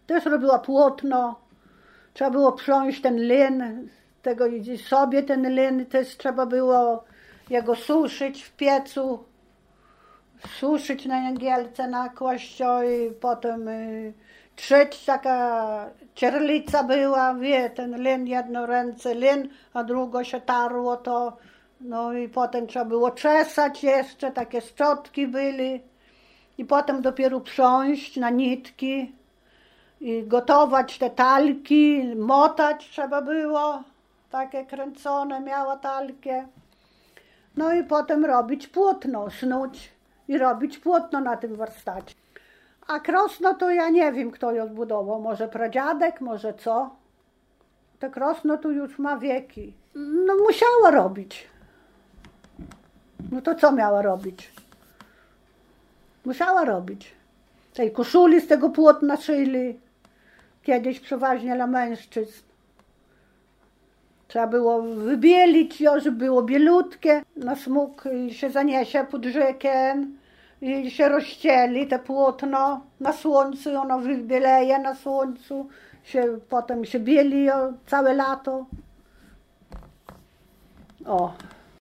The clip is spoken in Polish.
Też robiła płótno. Trzeba było prząść ten lin, tego sobie ten lin też trzeba było jego suszyć w piecu, suszyć na jęgielce, na kościo i potem trzeć, taka cierlica była, wie, ten lin, jedno ręce lin, a drugo się tarło to, no i potem trzeba było czesać jeszcze, takie szczotki byli i potem dopiero prząść na nitki i gotować te talki, motać trzeba było, takie kręcone miała talkie. No i potem robić płótno, snuć i robić płótno na tym warsztacie. A krosno to ja nie wiem, kto ją zbudował, może pradziadek, może co. To krosno tu już ma wieki. No musiała robić. No to co miała robić? Musiała robić. Tej koszuli z tego płótna szyli. Kiedyś przeważnie dla mężczyzn. Trzeba było wybielić ją, żeby było bielutkie. Na smuk się zaniesie pod rzekę i się rozścieli te płótno na słońcu. Ono wybieleje na słońcu. Potem się bieli ją całe lato. O.